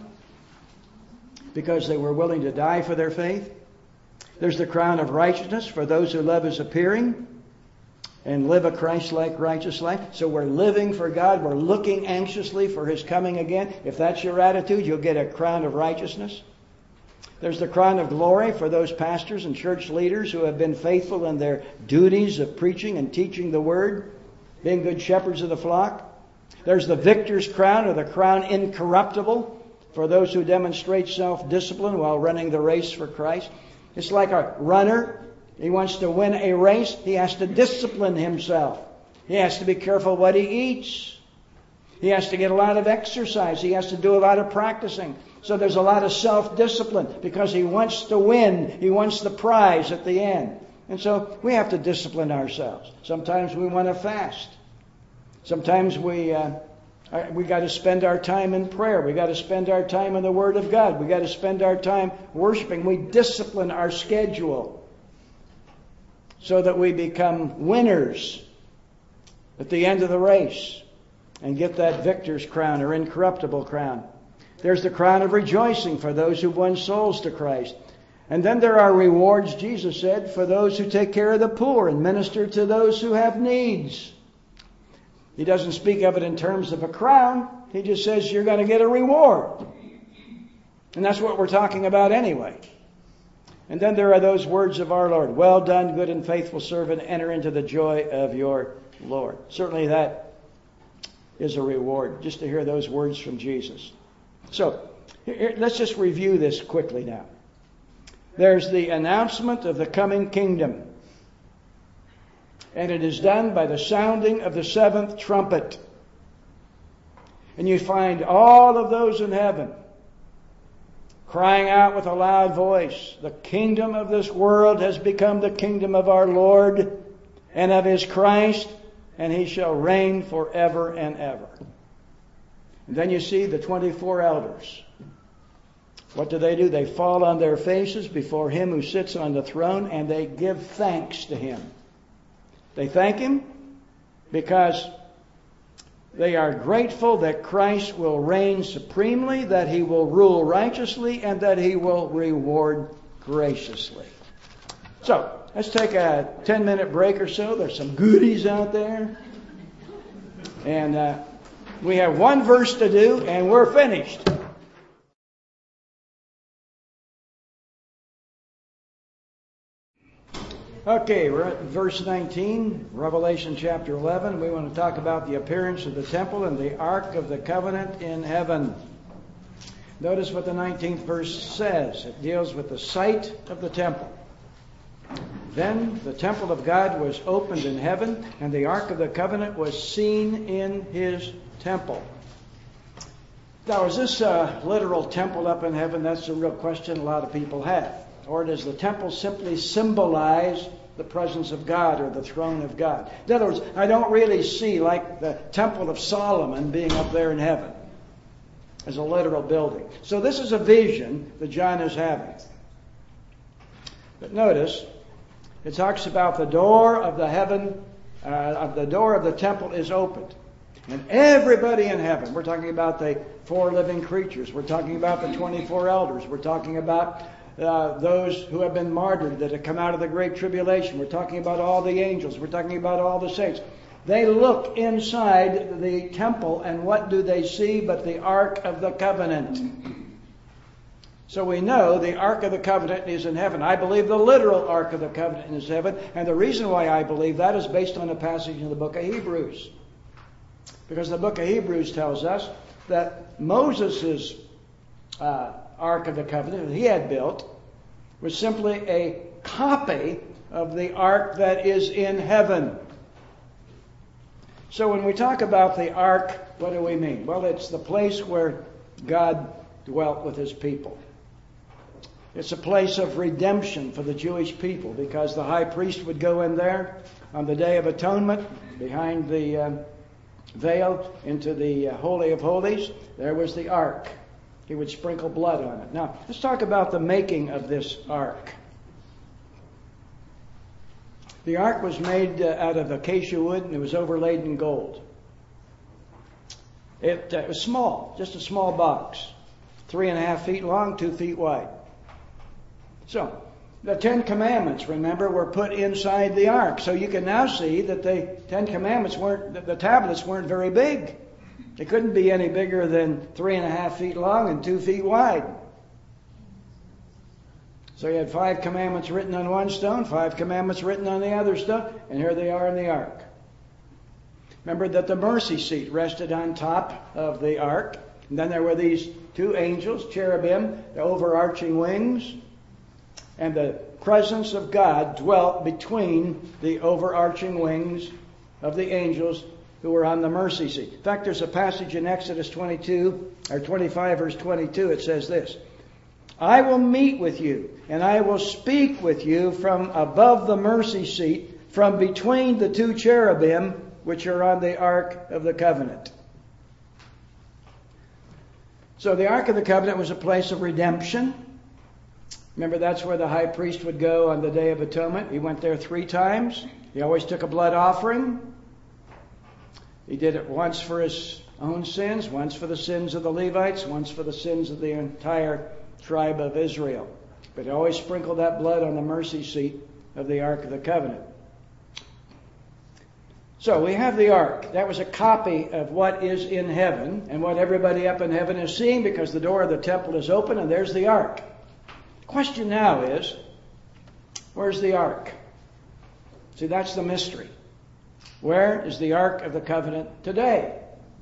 because they were willing to die for their faith. There's the crown of righteousness for those who love His appearing and live a Christ-like righteous life. So we're living for God. We're looking anxiously for His coming again. If that's your attitude, you'll get a crown of righteousness. There's the crown of glory for those pastors and church leaders who have been faithful in their duties of preaching and teaching the Word, being good shepherds of the flock. There's the victor's crown, or the crown incorruptible, for those who demonstrate self-discipline while running the race for Christ. It's like a runner. He wants to win a race. He has to discipline himself. He has to be careful what he eats. He has to get a lot of exercise. He has to do a lot of practicing. So there's a lot of self-discipline because he wants to win. He wants the prize at the end. And so we have to discipline ourselves. Sometimes we want to fast. Sometimes we uh, we got to spend our time in prayer. We got to spend our time in the Word of God. We got to spend our time worshiping. We discipline our schedule so that we become winners at the end of the race and get that victor's crown or incorruptible crown. There's the crown of rejoicing for those who've won souls to Christ. And then there are rewards, Jesus said, for those who take care of the poor and minister to those who have needs. He doesn't speak of it in terms of a crown. He just says you're going to get a reward. And that's what we're talking about anyway. And then there are those words of our Lord. Well done, good and faithful servant. Enter into the joy of your Lord. Certainly that is a reward, just to hear those words from Jesus. So, here, let's just review this quickly now. There's the announcement of the coming kingdom. And it is done by the sounding of the seventh trumpet. And you find all of those in heaven crying out with a loud voice, the kingdom of this world has become the kingdom of our Lord and of His Christ, and He shall reign forever and ever. And then you see the twenty-four elders. What do they do? They fall on their faces before Him who sits on the throne, and they give thanks to Him. They thank Him because they are grateful that Christ will reign supremely, that He will rule righteously, and that He will reward graciously. So, let's take a ten-minute break or so. There's some goodies out there. And uh, we have one verse to do, and we're finished. Okay, we're at verse nineteen, Revelation chapter eleven. We want to talk about the appearance of the temple and the Ark of the Covenant in heaven. Notice what the nineteenth verse says. It deals with the site of the temple. Then the temple of God was opened in heaven, and the Ark of the Covenant was seen in his temple. Now, is this a literal temple up in heaven? That's a real question a lot of people have. Or does the temple simply symbolize the presence of God or the throne of God? In other words, I don't really see like the Temple of Solomon being up there in heaven as a literal building. So this is a vision that John is having. But notice, it talks about the door of the heaven, uh, of the door of the temple is opened. And everybody in heaven, we're talking about the four living creatures, we're talking about the twenty-four elders, we're talking about uh, those who have been martyred that have come out of the great tribulation, we're talking about all the angels, we're talking about all the saints. They look inside the temple, and what do they see but the Ark of the Covenant? So we know the Ark of the Covenant is in heaven. I believe the literal Ark of the Covenant is heaven, and the reason why I believe that is based on a passage in the book of Hebrews. Because the book of Hebrews tells us that Moses' uh, Ark of the Covenant that he had built was simply a copy of the Ark that is in heaven. So when we talk about the Ark, what do we mean? Well, it's the place where God dwelt with his people. It's a place of redemption for the Jewish people, because the high priest would go in there on the Day of Atonement behind the uh, veil into the uh, Holy of Holies. There was the Ark. He would sprinkle blood on it. Now, let's talk about the making of this Ark. The Ark was made uh, out of acacia wood, and it was overlaid in gold. It uh, was small, just a small box, three and a half feet long, two feet wide. So, the Ten Commandments, remember, were put inside the Ark. So you can now see that the Ten Commandments weren't, the tablets weren't very big. They couldn't be any bigger than three and a half feet long and two feet wide. So you had five commandments written on one stone, five commandments written on the other stone, and here they are in the Ark. Remember that the mercy seat rested on top of the Ark. And then there were these two angels, cherubim, the overarching wings. And the presence of God dwelt between the overarching wings of the angels who were on the mercy seat. In fact, there's a passage in Exodus twenty-two, or twenty-five, verse twenty-two. It says this: I will meet with you, and I will speak with you from above the mercy seat, from between the two cherubim which are on the Ark of the Covenant. So the Ark of the Covenant was a place of redemption. Remember, that's where the high priest would go on the Day of Atonement. He went there three times. He always took a blood offering. He did it once for his own sins, once for the sins of the Levites, once for the sins of the entire tribe of Israel. But he always sprinkled that blood on the mercy seat of the Ark of the Covenant. So we have the Ark. That was a copy of what is in heaven and what everybody up in heaven is seeing, because the door of the temple is open and there's the Ark. The question now is, where's the Ark? See, that's the mystery. Where is the Ark of the Covenant today?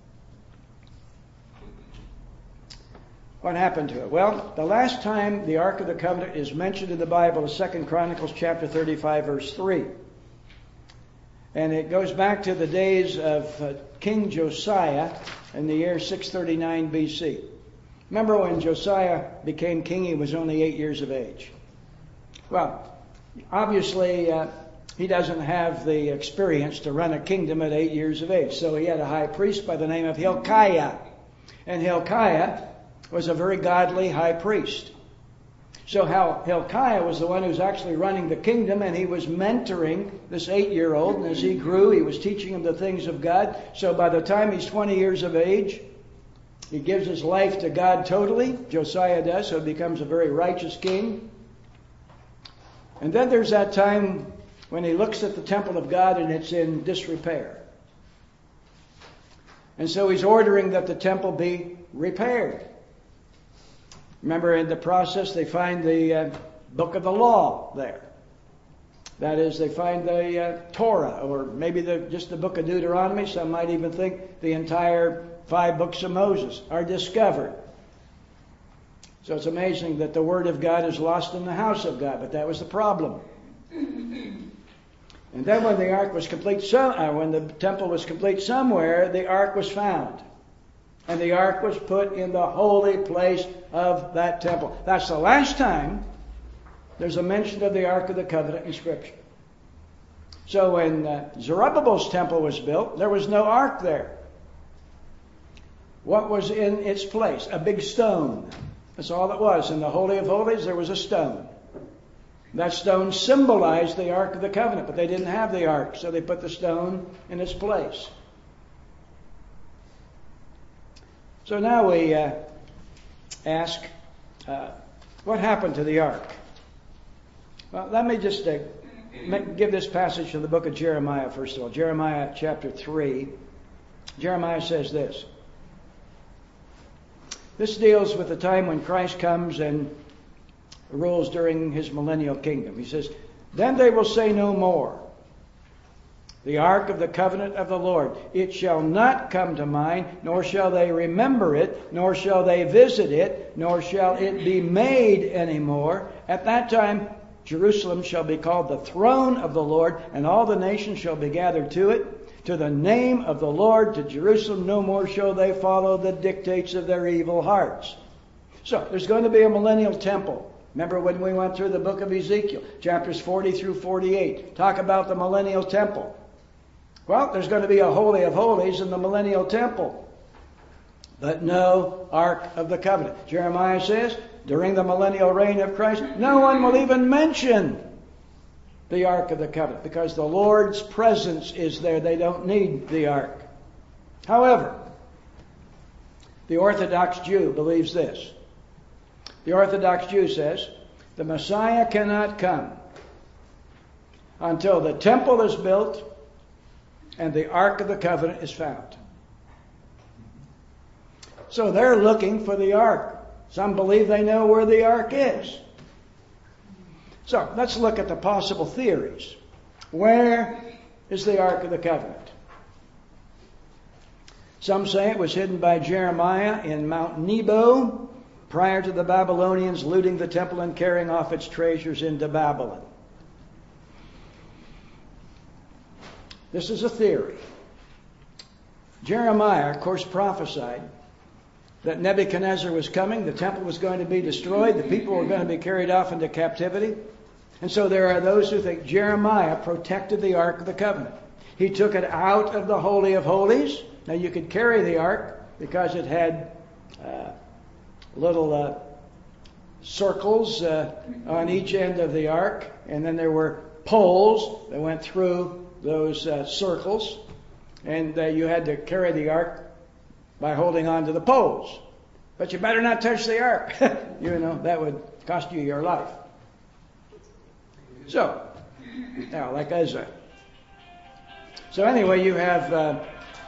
What happened to it? Well, the last time the Ark of the Covenant is mentioned in the Bible is Second Chronicles chapter thirty-five, verse three. And it goes back to the days of uh, King Josiah in the year six thirty-nine B C. Remember, when Josiah became king, he was only eight years of age. Well, obviously, uh, he doesn't have the experience to run a kingdom at eight years of age. So he had a high priest by the name of Hilkiah. And Hilkiah was a very godly high priest. So how Hilkiah was the one who was actually running the kingdom, and he was mentoring this eight-year-old. And as he grew, he was teaching him the things of God. So by the time he's twenty years of age, he gives his life to God totally. Josiah does, so he becomes a very righteous king. And then there's that time when he looks at the temple of God and it's in disrepair. And so he's ordering that the temple be repaired. Remember, in the process, they find the uh, book of the law there. That is, they find the uh, Torah, or maybe the, just the book of Deuteronomy. Some might even think the entire five books of Moses are discovered. So it's amazing that the Word of God is lost in the house of God, but that was the problem. And then when the ark was complete, so, uh, when the temple was complete somewhere, the ark was found. And the ark was put in the holy place of that temple. That's the last time there's a mention of the Ark of the Covenant in Scripture. So when uh, Zerubbabel's temple was built, there was no ark there. What was in its place? A big stone. That's all it was. In the Holy of Holies, there was a stone. That stone symbolized the Ark of the Covenant, but they didn't have the ark, so they put the stone in its place. So now we uh, ask, uh, what happened to the ark? Well, let me just uh, make, give this passage from the book of Jeremiah, first of all. Jeremiah chapter three. Jeremiah says this. This deals with the time when Christ comes and rules during his millennial kingdom. He says, "Then they will say no more, the ark of the covenant of the Lord. It shall not come to mind, nor shall they remember it, nor shall they visit it, nor shall it be made any more. At that time Jerusalem shall be called the throne of the Lord, and all the nations shall be gathered to it. To the name of the Lord, to Jerusalem, no more shall they follow the dictates of their evil hearts." So, there's going to be a millennial temple. Remember when we went through the book of Ezekiel, chapters forty through forty-eight, talk about the millennial temple. Well, there's going to be a Holy of Holies in the millennial temple, but no Ark of the Covenant. Jeremiah says, during the millennial reign of Christ, no one will even mention the Ark of the Covenant because the Lord's presence is there. They don't need the Ark. However, the Orthodox Jew believes this. The Orthodox Jew says, the Messiah cannot come until the temple is built and the Ark of the Covenant is found. So they're looking for the Ark. Some believe they know where the Ark is. So let's look at the possible theories. Where is the Ark of the Covenant? Some say it was hidden by Jeremiah in Mount Nebo prior to the Babylonians looting the temple and carrying off its treasures into Babylon. This is a theory. Jeremiah, of course, prophesied that Nebuchadnezzar was coming, the temple was going to be destroyed, the people were going to be carried off into captivity. And so there are those who think Jeremiah protected the Ark of the Covenant. He took it out of the Holy of Holies. Now you could carry the Ark because it had uh, little uh, circles uh, on each end of the Ark, and then there were poles that went through those uh, circles, and uh, you had to carry the Ark by holding on to the poles. But you better not touch the Ark. You know, that would cost you your life. So, now, like Ezra. So anyway, you have... Uh,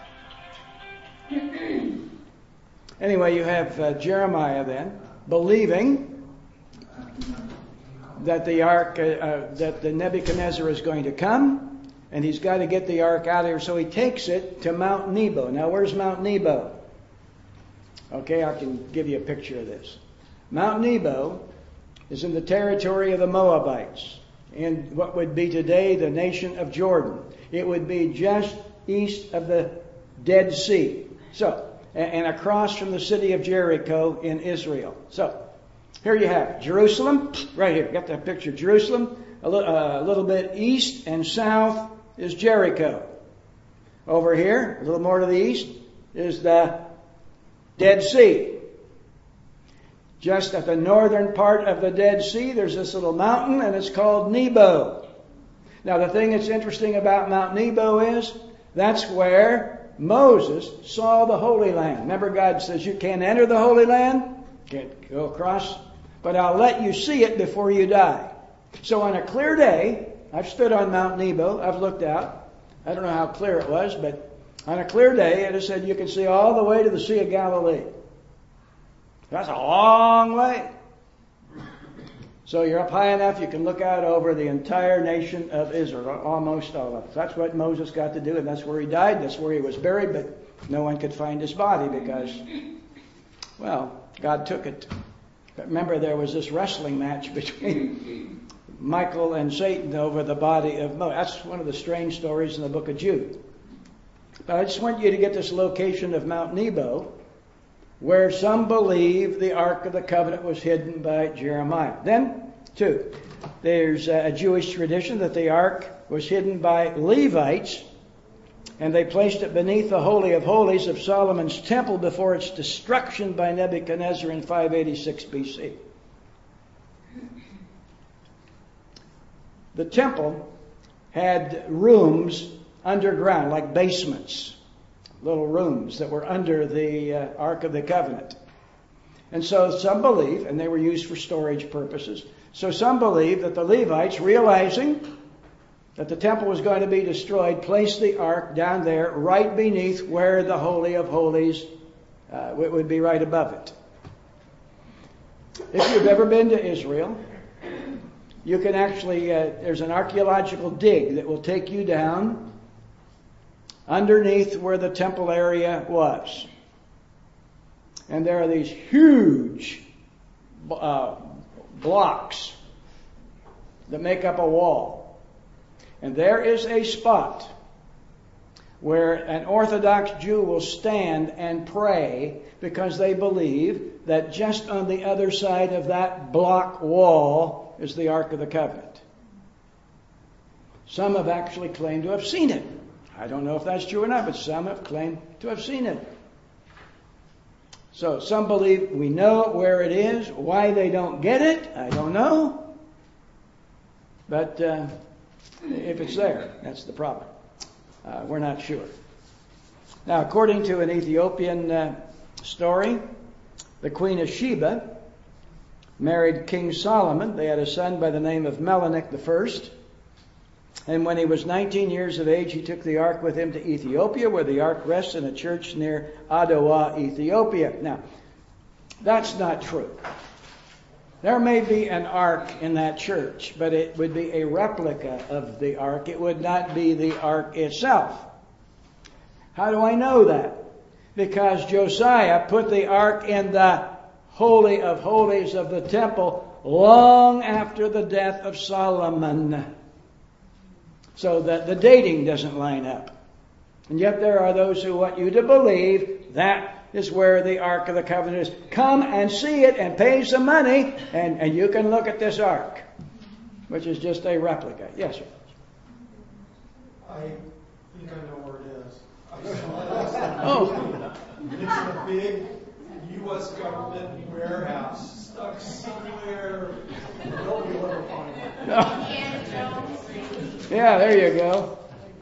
anyway, you have uh, Jeremiah then, believing that the Ark, uh, uh, that the Nebuchadnezzar is going to come, and he's got to get the Ark out of here, so he takes it to Mount Nebo. Now, where's Mount Nebo? Okay, I can give you a picture of this. Mount Nebo is in the territory of the Moabites, in what would be today the nation of Jordan. It would be just east of the Dead Sea. So, and across from the city of Jericho in Israel. So, here you have it. Jerusalem, right here. You got that picture. Jerusalem, a, li- uh, a little bit east and south is Jericho. Over here, a little more to the east, is the Dead Sea. Just at the northern part of the Dead Sea, there's this little mountain, and it's called Nebo. Now, the thing that's interesting about Mount Nebo is that's where Moses saw the Holy Land. Remember, God says you can't enter the Holy Land, can't go across, but I'll let you see it before you die. So on a clear day, I've stood on Mount Nebo, I've looked out. I don't know how clear it was, but on a clear day, it said you can see all the way to the Sea of Galilee. That's a long way. So you're up high enough, you can look out over the entire nation of Israel, almost all of it. That's what Moses got to do, and that's where he died, that's where he was buried, but no one could find his body because, well, God took it. But remember, there was this wrestling match between Michael and Satan over the body of Moses. That's one of the strange stories in the book of Jude. But I just want you to get this location of Mount Nebo, where some believe the Ark of the Covenant was hidden by Jeremiah. Then, two, there's a Jewish tradition that the Ark was hidden by Levites, and they placed it beneath the Holy of Holies of Solomon's temple before its destruction by Nebuchadnezzar in five eighty-six B C. The temple had rooms underground, like basements, little rooms that were under the uh, Ark of the Covenant. And so some believe, and they were used for storage purposes, so some believe that the Levites, realizing that the temple was going to be destroyed, placed the Ark down there right beneath where the Holy of Holies uh, would be right above it. If you've ever been to Israel, you can actually, uh, there's an archaeological dig that will take you down underneath where the temple area was. And there are these huge uh, blocks that make up a wall. And there is a spot where an Orthodox Jew will stand and pray because they believe that just on the other side of that block wall is the Ark of the Covenant. Some have actually claimed to have seen it. I don't know if that's true or not, but some have claimed to have seen it. So some believe we know where it is. Why they don't get it, I don't know. But uh, if it's there, that's the problem. Uh, we're not sure. Now, according to an Ethiopian uh, story, the Queen of Sheba married King Solomon. They had a son by the name of Melanick the First. And when he was nineteen years of age, he took the ark with him to Ethiopia, where the ark rests in a church near Adowa, Ethiopia. Now, that's not true. There may be an ark in that church, but it would be a replica of the ark. It would not be the ark itself. How do I know that? Because Josiah put the ark in the Holy of Holies of the temple long after the death of Solomon. So that the dating doesn't line up. And yet there are those who want you to believe that is where the Ark of the Covenant is. Come and see it and pay some money and, and you can look at this ark, which is just a replica. Yes, sir. I think I know where it is. I saw it. Oh. It's a big U S government warehouse stuck somewhere. Nobody will ever find it. No. Yeah, there you go.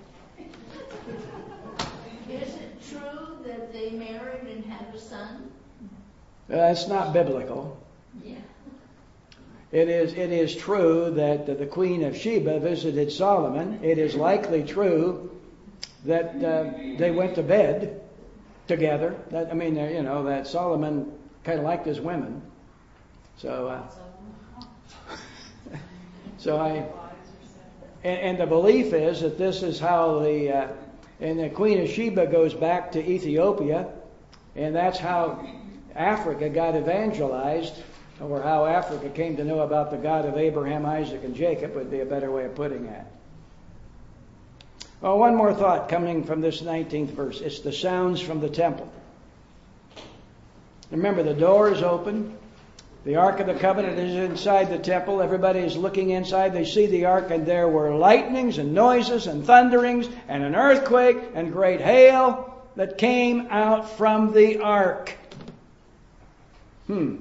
Is it true that they married and had a son? That's not biblical. Yeah. It is, it is true that the Queen of Sheba visited Solomon. It is likely true that uh, they went to bed together. That, I mean, uh, you know, that Solomon kind of liked his women. So, uh, so I, and, and the belief is that this is how the, uh, and the Queen of Sheba goes back to Ethiopia, and that's how Africa got evangelized, or how Africa came to know about the God of Abraham, Isaac, and Jacob would be a better way of putting that. Well, one more thought coming from this nineteenth verse. It's the sounds from the temple. Remember, the door is open. The Ark of the Covenant is inside the temple. Everybody is looking inside. They see the Ark, and there were lightnings and noises and thunderings and an earthquake and great hail that came out from the Ark. Hmm.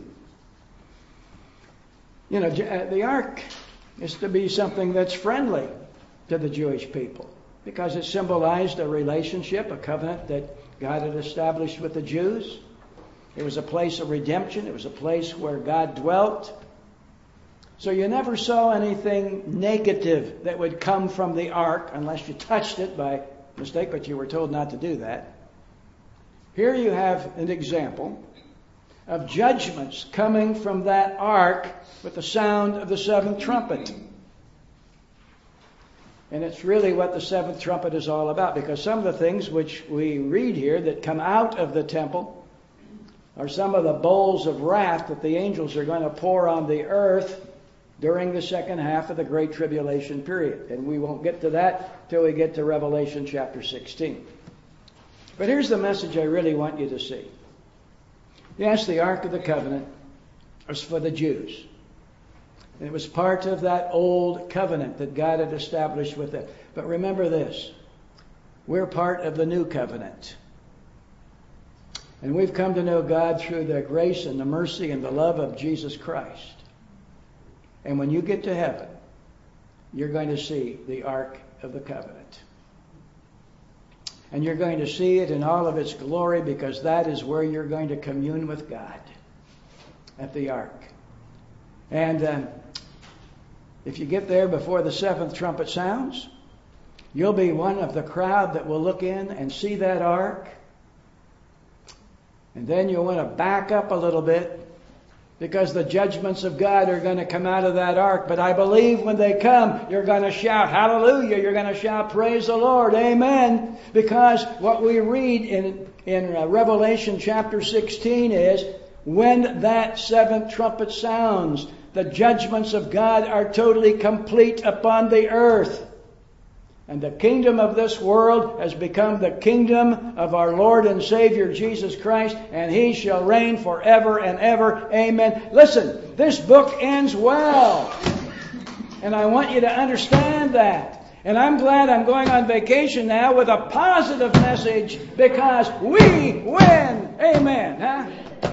You know, the Ark is to be something that's friendly to the Jewish people because it symbolized a relationship, a covenant that God had established with the Jews. It was a place of redemption. It was a place where God dwelt. So you never saw anything negative that would come from the ark unless you touched it by mistake, but you were told not to do that. Here you have an example of judgments coming from that ark with the sound of the seventh trumpet. And it's really what the seventh trumpet is all about, because some of the things which we read here that come out of the temple are some of the bowls of wrath that the angels are going to pour on the earth during the second half of the Great Tribulation period. And we won't get to that till we get to Revelation chapter sixteen. But here's the message I really want you to see. Yes, the Ark of the Covenant was for the Jews. It was part of that old covenant that God had established with them. But remember this, we're part of the new covenant. And we've come to know God through the grace and the mercy and the love of Jesus Christ. And when you get to heaven, you're going to see the Ark of the Covenant. And you're going to see it in all of its glory, because that is where you're going to commune with God, at the Ark. And uh, if you get there before the seventh trumpet sounds, you'll be one of the crowd that will look in and see that Ark. And then you'll want to back up a little bit, because the judgments of God are going to come out of that Ark. But I believe when they come, you're going to shout, hallelujah. You're going to shout, praise the Lord, amen. Because what we read in, in uh, Revelation chapter sixteen is, when that seventh trumpet sounds, the judgments of God are totally complete upon the earth. And the kingdom of this world has become the kingdom of our Lord and Savior Jesus Christ, and He shall reign forever and ever. Amen. Listen, this book ends well. And I want you to understand that. And I'm glad I'm going on vacation now with a positive message, because we win. Amen. Huh?